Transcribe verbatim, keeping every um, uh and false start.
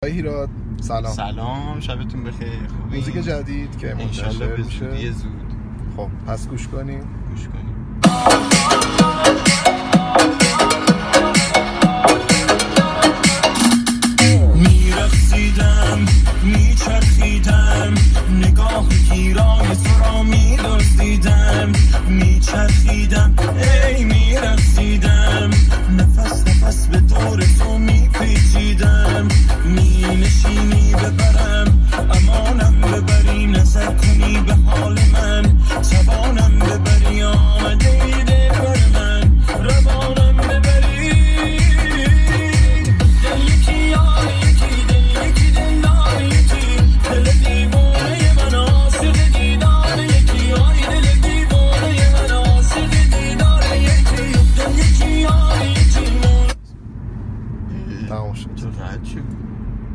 هیراد سلام. سلام، شبتون بخیر. خوبی؟ موزیک جدید که منتشر میشه به زود. خب پس گوش کنیم گوش کنیم. میرخصیدم میچرخیدم نگاه گیرای تو را میدزدیدم میچرخیدم